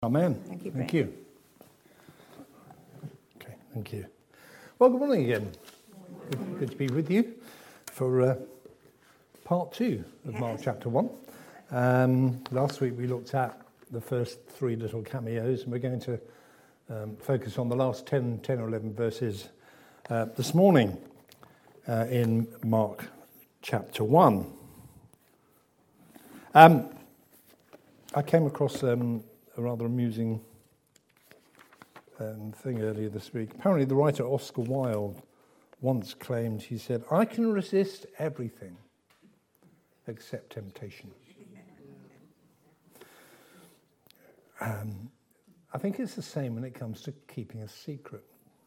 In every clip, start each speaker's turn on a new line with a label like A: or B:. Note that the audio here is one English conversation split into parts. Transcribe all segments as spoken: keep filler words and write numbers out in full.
A: Amen.
B: Thank you,
A: Thank
B: Brett.
A: you. Okay, thank you. Well, good morning again. Good, good to be with you for uh, part two of Mark chapter one. Um, last week we looked at the first three little cameos, and we're going to um, focus on the last ten, ten or eleven verses uh, this morning uh, in Mark chapter one. Um, I came across um, a rather amusing um, thing earlier this week. Apparently the writer Oscar Wilde once claimed, he said, "I can resist everything except temptation." Um, I think it's the same when it comes to keeping a secret.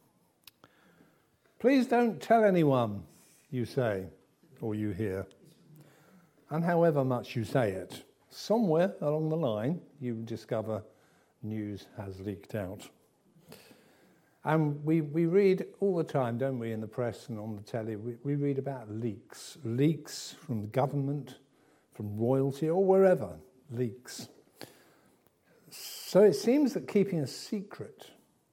A: Please don't tell anyone, you say, or you hear. And however much you say it, somewhere along the line, you discover news has leaked out. And we, we read all the time, don't we, in the press and on the telly, we, we read about leaks. Leaks from the government, from royalty, or wherever, leaks. So it seems that keeping a secret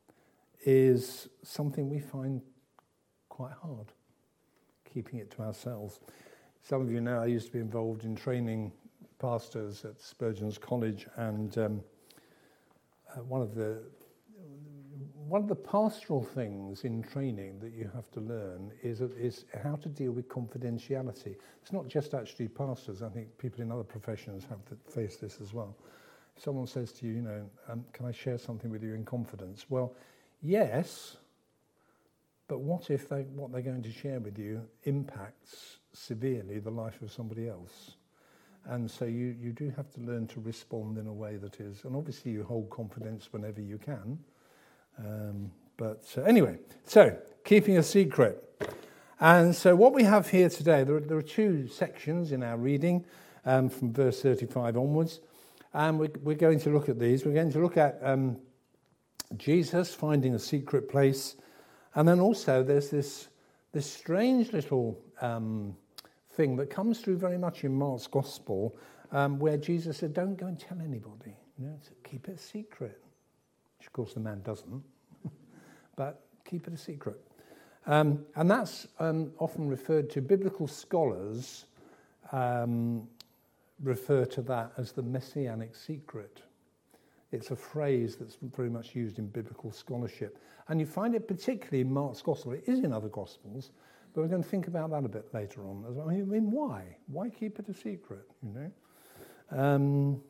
A: is something we find quite hard, keeping it to ourselves. Some of you know I used to be involved in training pastors at Spurgeon's College, and um, uh, one of the one of the pastoral things in training that you have to learn is is how to deal with confidentiality. It's not just actually pastors. I think people in other professions have to face this as well. If someone says to you, you know, um, can I share something with you in confidence? Well, yes, but what if they, what they're going to share with you impacts severely the life of somebody else? And so you, you do have to learn to respond in a way that is, and obviously you hold confidence whenever you can. Um, but uh, anyway, so keeping a secret. And so what we have here today, there are, there are two sections in our reading um, from verse thirty-five onwards. And we're, we're going to look at these. We're going to look at um, Jesus finding a secret place. And then also there's this, this strange little um, thing that comes through very much in Mark's Gospel, um, where Jesus said, don't go and tell anybody. You know, keep it a secret. Which, of course, the man doesn't. But keep it a secret. Um, and that's um, often referred to, biblical scholars um, refer to that as the messianic secret. It's a phrase that's very much used in biblical scholarship. And you find it particularly in Mark's Gospel. It is in other Gospels, but we're going to think about that a bit later on as well. I mean, why? Why keep it a secret, you know? Um,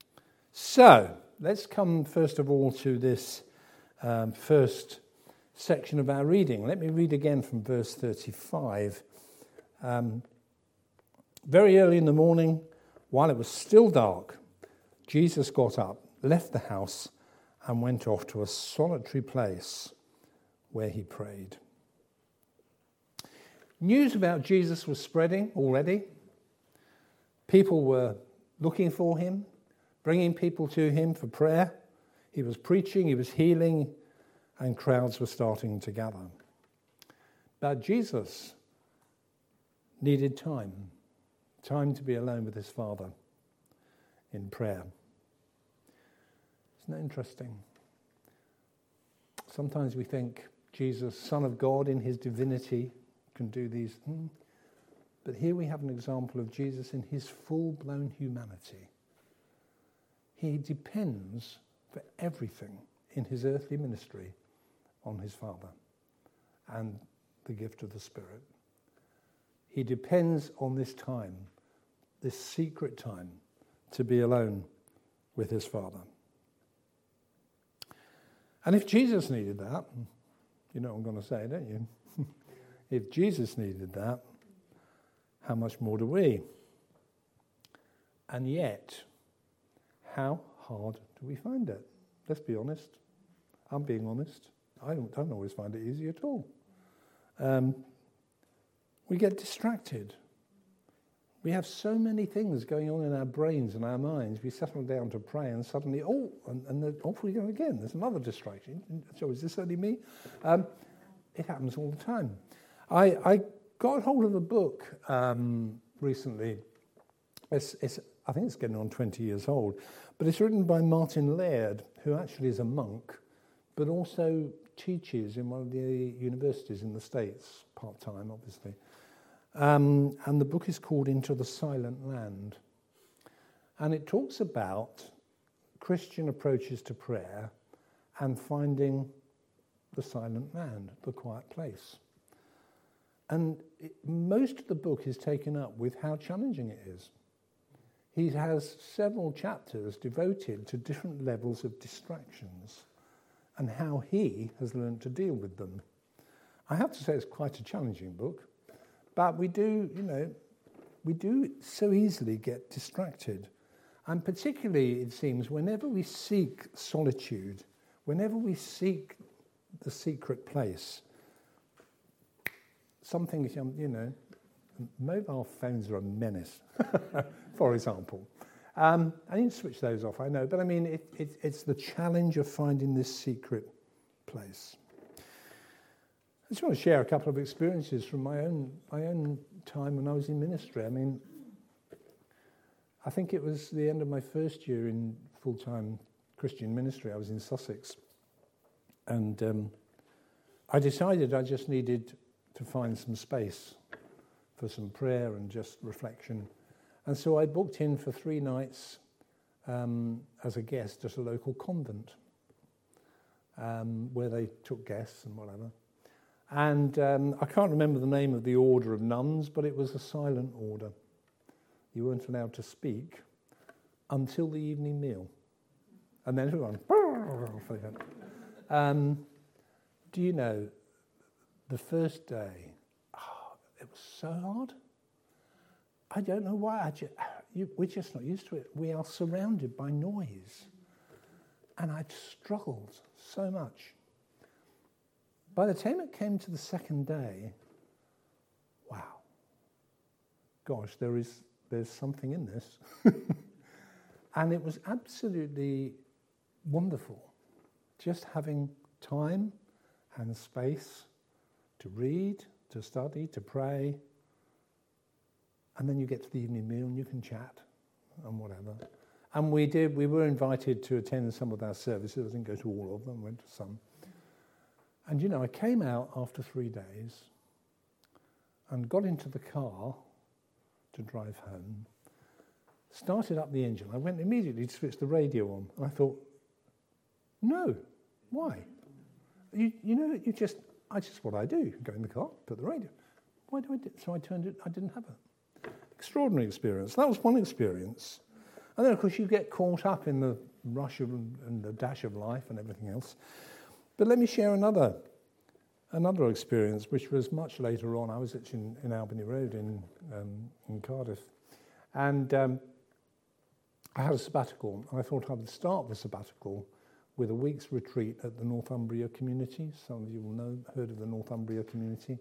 A: so, let's come first of all to this um, first section of our reading. Let me read again from verse thirty-five. Um, Very early in the morning, while it was still dark, Jesus got up, left the house, and went off to a solitary place where he prayed. News about Jesus was spreading already. People were looking for him, bringing people to him for prayer. He was preaching, he was healing, and crowds were starting to gather. But Jesus needed time, time to be alone with his Father in prayer. Isn't that interesting? Sometimes we think Jesus, Son of God in his divinity, can do these things. But here we have an example of Jesus in his full-blown humanity. He depends for everything in his earthly ministry on his Father and the gift of the Spirit. He depends on this time, this secret time, to be alone with his Father. And if Jesus needed that, you know what I'm going to say, don't you? If Jesus needed that, how much more do we? And yet, how hard do we find it? Let's be honest. I'm being honest. I don't, don't always find it easy at all. Um, we get distracted. We have so many things going on in our brains and our minds. We settle down to pray and suddenly, oh, and, and then off we go again. There's another distraction. So is this only me? Um, it happens all the time. I, I got hold of a book um, recently It's, it's, I think it's getting on twenty years old, but it's written by Martin Laird, who actually is a monk, but also teaches in one of the universities in the States, part-time, obviously. Um, and the book is called Into the Silent Land. And it talks about Christian approaches to prayer and finding the silent land, the quiet place. And it, most of the book is taken up with how challenging it is. He has several chapters devoted to different levels of distractions and how he has learned to deal with them. I have to say it's quite a challenging book, but we do, you know, we do so easily get distracted. And particularly, it seems, whenever we seek solitude, whenever we seek the secret place, something, you know, mobile phones are a menace, for example. Um, I need to switch those off, I know, but I mean, it, it, it's the challenge of finding this secret place. I just want to share a couple of experiences from my own my own time when I was in ministry. I mean, I think it was the end of my first year in full-time Christian ministry. I was in Sussex, and um, I decided I just needed to find some space for some prayer and just reflection. And so I booked in for three nights um, as a guest at a local convent um, where they took guests and whatever. And um, I can't remember the name of the order of nuns, but it was a silent order. You weren't allowed to speak until the evening meal. And then everyone... um, do you know, the first day, oh, it was so hard. I don't know why. I just, you, we're just not used to it. We are surrounded by noise. And I'd struggled so much. By the time it came to the second day, wow. Gosh, there is there's something in this. And it was absolutely wonderful. Just having time and space to read, to study, to pray. And then you get to the evening meal and you can chat and whatever. And we did, we were invited to attend some of our services. I didn't go to all of them, went to some. And you know, I came out after three days and got into the car to drive home, started up the engine. I went immediately to switch the radio on. And I thought, no, why? You, you know, you just, I just what I do, go in the car, put the radio. Why do I do? So I turned it, I didn't have it. Extraordinary experience. That was one experience. And then, of course, you get caught up in the rush of, and the dash of life and everything else. But let me share another another experience, which was much later on. I was actually in, in Albany Road in, um, in Cardiff. And um, I had a sabbatical. And I thought I would start the sabbatical with a week's retreat at the Northumbria community. Some of you will know, heard of the Northumbria community.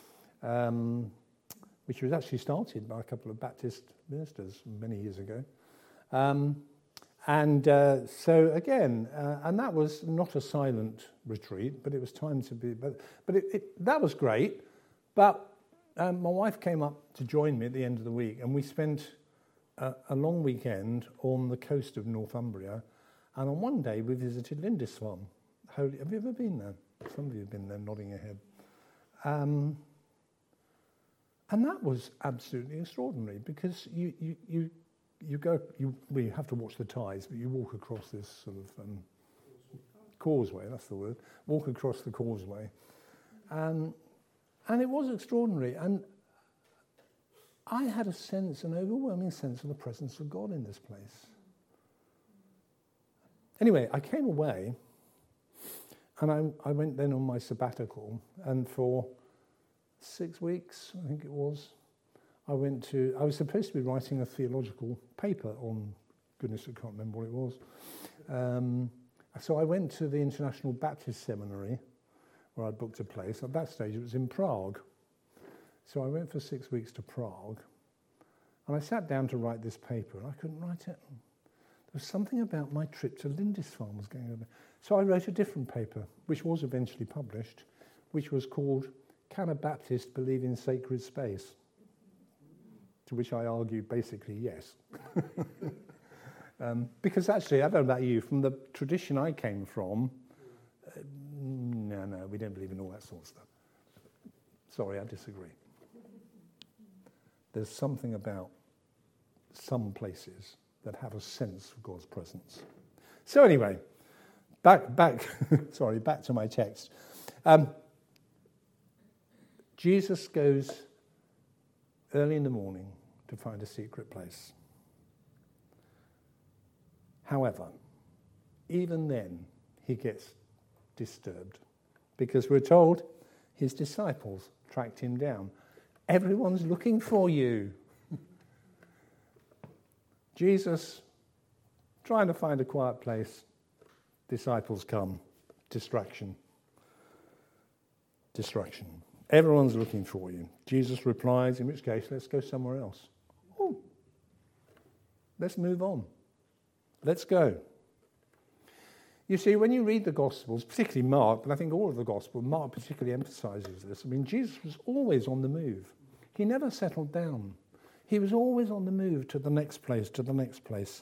A: Um, which was actually started by a couple of Baptist ministers many years ago. Um, and uh, so again, uh, and that was not a silent retreat, but it was time to be, but, but it, it, that was great. But um, my wife came up to join me at the end of the week, and we spent a, a long weekend on the coast of Northumbria, and on one day we visited Lindisfarne. Holy, have you ever been there? Some of you have been there, nodding your head. Um, And that was absolutely extraordinary because you you you, you go you well, you have to watch the tides, but you walk across this sort of um, causeway. That's the word. Walk across the causeway, um, and it was extraordinary. And I had a sense, an overwhelming sense of the presence of God in this place. Anyway, I came away, and I I went then on my sabbatical, and for six weeks, I think it was, I went to, I was supposed to be writing a theological paper on, goodness, I can't remember what it was. Um, so I went to the International Baptist Seminary, where I booked a place. At that stage, it was in Prague. So I went for six weeks to Prague, and I sat down to write this paper, and I couldn't write it. There was something about my trip to Lindisfarne was going on. So I wrote a different paper, which was eventually published, which was called Can a Baptist Believe in Sacred Space? To which I argued basically yes. um, because actually, I don't know about you, from the tradition I came from, uh, no, no, we don't believe in all that sort of stuff. Sorry, I disagree. There's something about some places that have a sense of God's presence. So anyway, back, back, sorry, back to my text. Um, Jesus goes early in the morning to find a secret place. However, even then, he gets disturbed because we're told his disciples tracked him down. Everyone's looking for you. Jesus, trying to find a quiet place, disciples come. Distraction. Distraction. Everyone's looking for you. Jesus replies, in which case, let's go somewhere else. Oh, let's move on. Let's go. You see, when you read the Gospels, particularly Mark, but I think all of the Gospels, Mark particularly emphasizes this. I mean, Jesus was always on the move. He never settled down. He was always on the move to the next place, to the next place.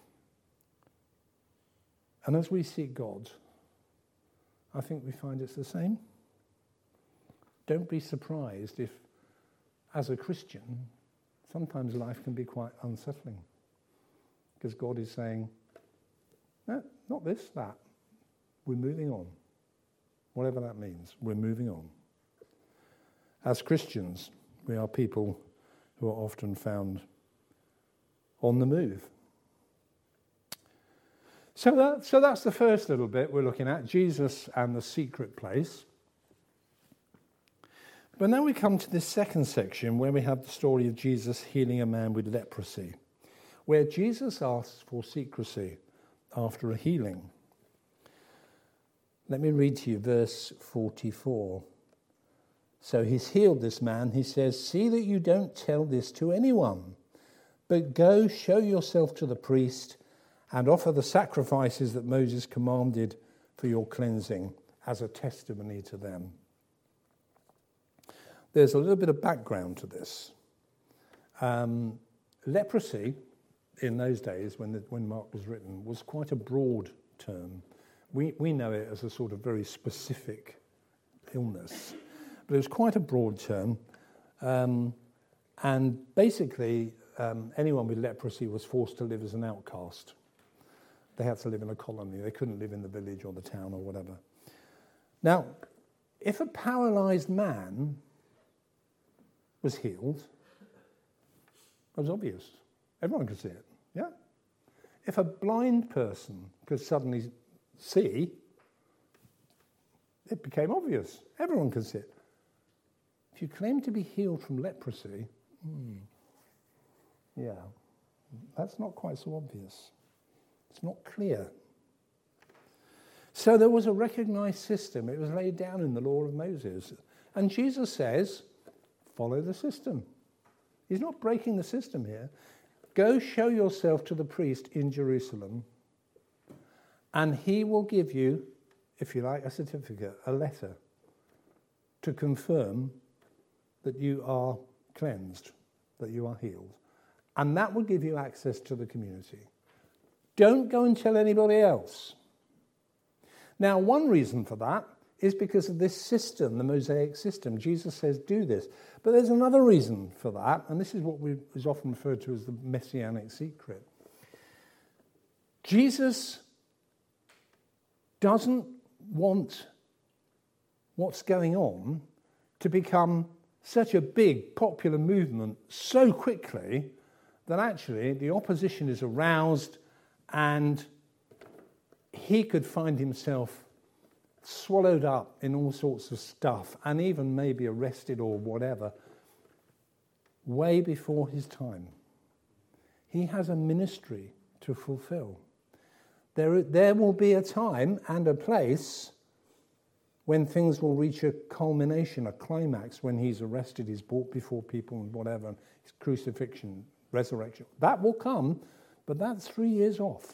A: And as we seek God, I think we find it's the same. Don't be surprised if, as a Christian, sometimes life can be quite unsettling. Because God is saying, no, not this, that. We're moving on. Whatever that means, we're moving on. As Christians, we are people who are often found on the move. So, that, so that's the first little bit we're looking at, Jesus and the secret place. But now we come to this second section where we have the story of Jesus healing a man with leprosy, where Jesus asks for secrecy after a healing. Let me read to you verse forty-four. So he's healed this man. He says, "See that you don't tell this to anyone, but go show yourself to the priest and offer the sacrifices that Moses commanded for your cleansing as a testimony to them." There's a little bit of background to this. Um, leprosy, in those days when the, when Mark was written, was quite a broad term. We we know it as a sort of very specific illness, but it was quite a broad term. Um, and basically, um, anyone with leprosy was forced to live as an outcast. They had to live in a colony. They couldn't live in the village or the town or whatever. Now, if a paralyzed man was healed, it was obvious. Everyone could see it, yeah? If a blind person could suddenly see, it became obvious. Everyone could see it. If you claim to be healed from leprosy, hmm, yeah, that's not quite so obvious. It's not clear. So there was a recognized system. It was laid down in the law of Moses. And Jesus says, follow the system. He's not breaking the system here. Go show yourself to the priest in Jerusalem, and he will give you, if you like, a certificate, a letter, to confirm that you are cleansed, that you are healed. And that will give you access to the community. Don't go and tell anybody else. Now, one reason for that is because of this system, the Mosaic system. Jesus says, do this. But there's another reason for that, and this is what we, is often referred to as the messianic secret. Jesus doesn't want what's going on to become such a big popular movement so quickly that actually the opposition is aroused and he could find himself swallowed up in all sorts of stuff and even maybe arrested or whatever way before his time. He has a ministry to fulfill. There, there will be a time and a place when things will reach a culmination, a climax, when he's arrested, he's brought before people and whatever, his crucifixion, resurrection. That will come, but that's three years off.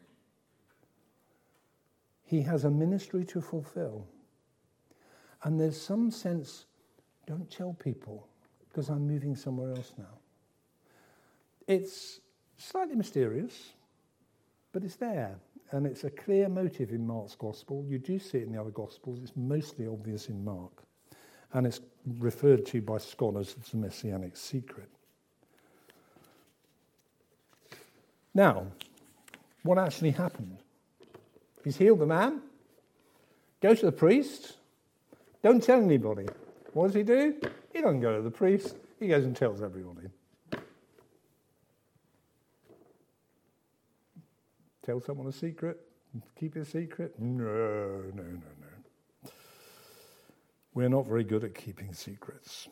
A: He has a ministry to fulfill. And there's some sense, don't tell people, because I'm moving somewhere else now. it's slightly mysterious, but it's there. And it's a clear motive in Mark's Gospel. You do see it in the other Gospels. It's mostly obvious in Mark. And it's referred to by scholars as the Messianic secret. Now, what actually happened? He's healed the man. Go to the priest. Don't tell anybody. What does he do? He doesn't go to the priest. He goes and tells everybody. Tell someone a secret? Keep it a secret? No, no, no, no. We're not very good at keeping secrets.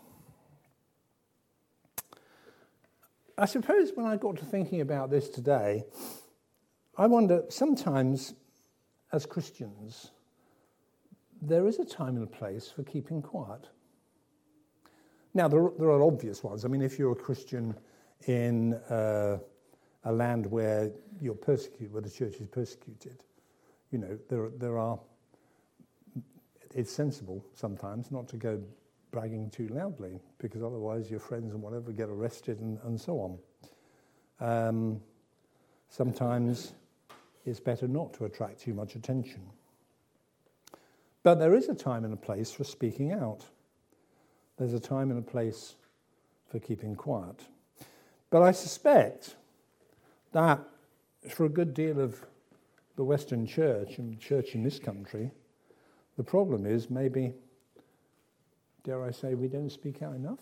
A: I suppose when I got to thinking about this today, I wonder, sometimes as Christians, there is a time and a place for keeping quiet. Now, there are, there are obvious ones. I mean, if you're a Christian in uh, a land where you're persecuted, where the church is persecuted, you know, there there are, it's sensible sometimes not to go bragging too loudly, because otherwise your friends and whatever get arrested and, and so on. Um, sometimes it's better not to attract too much attention. But there is a time and a place for speaking out. There's a time and a place for keeping quiet. But I suspect that for a good deal of the Western church and church in this country, the problem is maybe, dare I say, we don't speak out enough.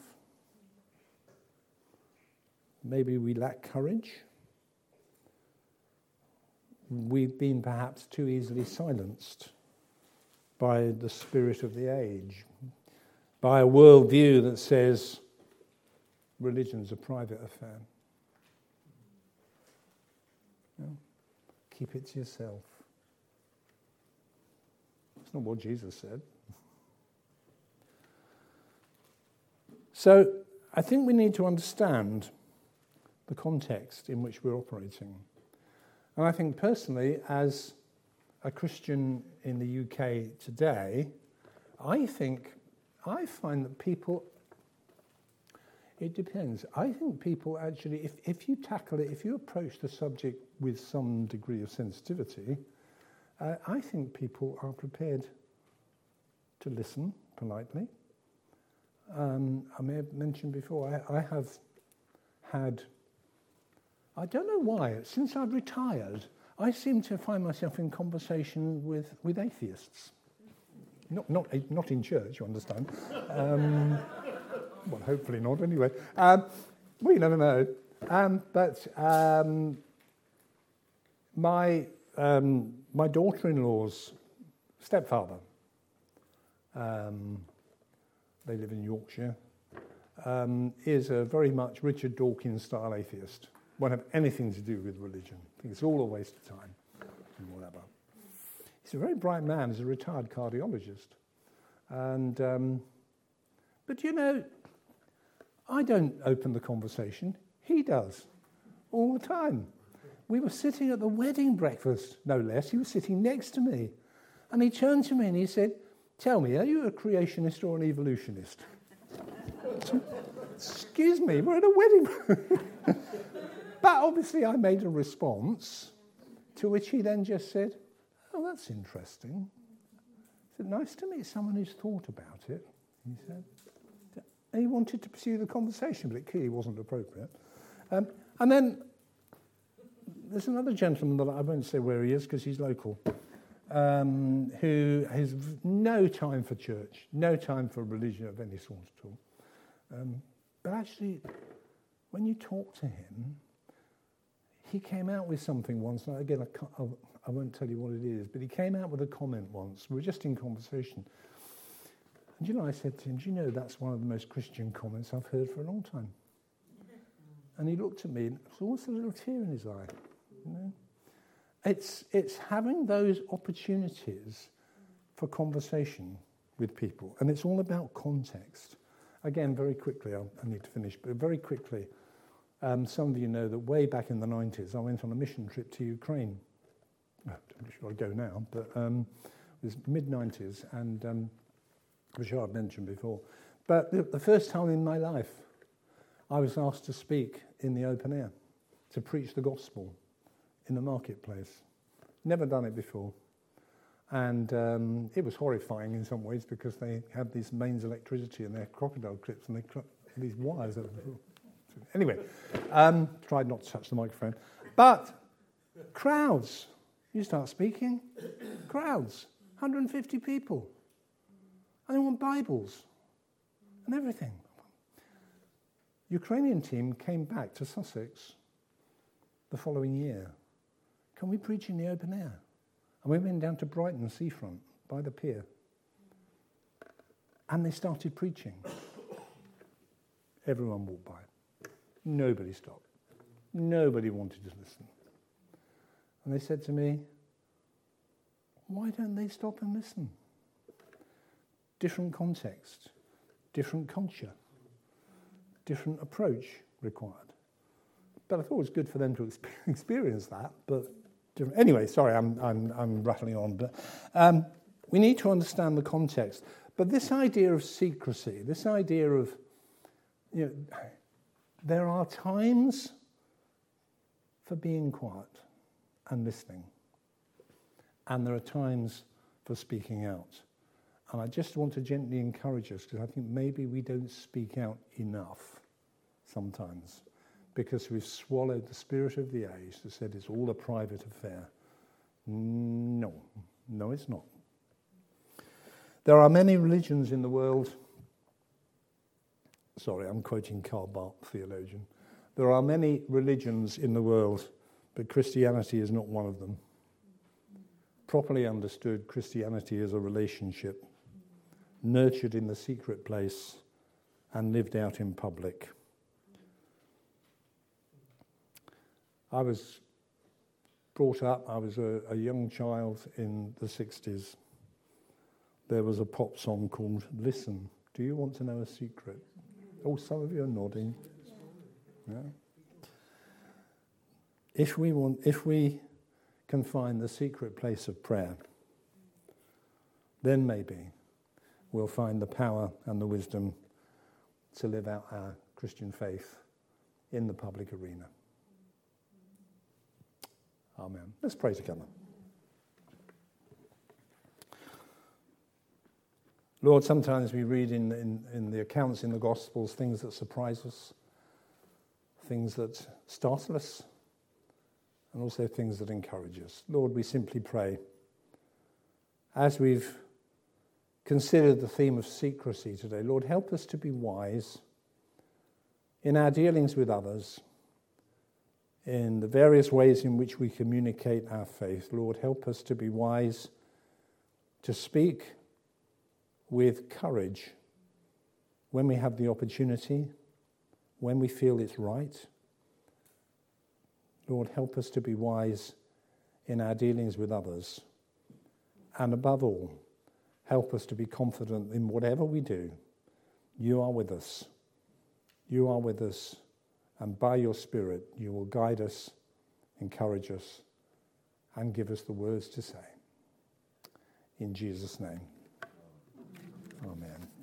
A: Maybe we lack courage. We've been perhaps too easily silenced by the spirit of the age, by a worldview that says religion's a private affair. No, keep it to yourself. It's not what Jesus said. So I think we need to understand the context in which we're operating. And I think personally, as a Christian in the U K today, I think, I find that people, it depends. I think people actually, if, if you tackle it, if you approach the subject with some degree of sensitivity, uh, I think people are prepared to listen politely. Um, I may have mentioned before, I, I have had, I don't know why, since I've retired, I seem to find myself in conversation with, with atheists. Not, not, not in church, you understand. Um, well, hopefully not, anyway. Um, we never know. Um, but um, my um, my daughter-in-law's stepfather, um, they live in Yorkshire, um, is a very much Richard Dawkins-style atheist. Won't have anything to do with religion. I think it's all a waste of time and whatever. He's a very bright man. He's a retired cardiologist. And, um, but you know, I don't open the conversation. He does, all the time. We were sitting at the wedding breakfast, no less. He was sitting next to me. And he turned to me and he said, "Tell me, are you a creationist or an evolutionist?" Excuse me, we're at a wedding. But obviously I made a response, to which he then just said, "Oh, that's interesting. It's nice to meet someone who's thought about it," he said. And he wanted to pursue the conversation, but it clearly wasn't appropriate. Um, and then there's another gentleman that I won't say where he is because he's local, um, who has no time for church, no time for religion of any sort at all. Um, but actually, when you talk to him, he came out with something once. And again, I, can't, I won't tell you what it is, but he came out with a comment once. We were just in conversation. And you know, I said to him, "Do you know that's one of the most Christian comments I've heard for a long time?" And he looked at me, and there was almost a little tear in his eye. You know? It's, it's having those opportunities for conversation with people. And it's all about context. Again, very quickly, I'll, I need to finish, but very quickly, um, some of you know that way back in the nineties, I went on a mission trip to Ukraine. I'm not sure I'd go now, but um, it was mid nineties, and um, which I've mentioned before. But the, the first time in my life, I was asked to speak in the open air. to preach the gospel in the marketplace. Never done it before. And um, it was horrifying in some ways because they had these mains electricity and their crocodile clips and they cl- these wires. That anyway, um, tried not to touch the microphone. But crowds, you start speaking, crowds, one hundred fifty people. And they want Bibles and everything. Ukrainian team came back to Sussex the following year. Can we preach in the open air? And we went down to Brighton seafront by the pier. And they started preaching. Everyone walked by. Nobody stopped. Nobody wanted to listen. And they said to me, why don't they stop and listen? Different context, different culture, different approach required. But I thought it was good for them to experience that. But different. Anyway, sorry, I'm I'm I'm rattling on. But um, we need to understand the context. But this idea of secrecy, this idea of, you know, there are times for being quiet and listening, and there are times for speaking out. And I just want to gently encourage us, because I think maybe we don't speak out enough sometimes, because we've swallowed the spirit of the age that said it's all a private affair. No, no it's not. There are many religions in the world. Sorry, I'm quoting Karl Barth, theologian. There are many religions in the world, but Christianity is not one of them. Properly understood, Christianity is a relationship, nurtured in the secret place and lived out in public. I was brought up, I was a, a young child in the sixties. There was a pop song called Listen, Do You Want to Know a Secret? Oh, some of you are nodding. Yeah. If we want, if we can find the secret place of prayer, then maybe we'll find the power and the wisdom to live out our Christian faith in the public arena. Amen. Let's pray together. Lord, sometimes we read in, in, in the accounts in the Gospels things that surprise us, things that startle us, and also things that encourage us. Lord, we simply pray, as we've considered the theme of secrecy today, Lord, help us to be wise in our dealings with others, in the various ways in which we communicate our faith. Lord, help us to be wise, to speak with courage when we have the opportunity, when we feel it's right. Lord, help us to be wise in our dealings with others. And above all, help us to be confident in whatever we do. You are with us. You are with us. And by your Spirit, you will guide us, encourage us, and give us the words to say. In Jesus' name. Amen.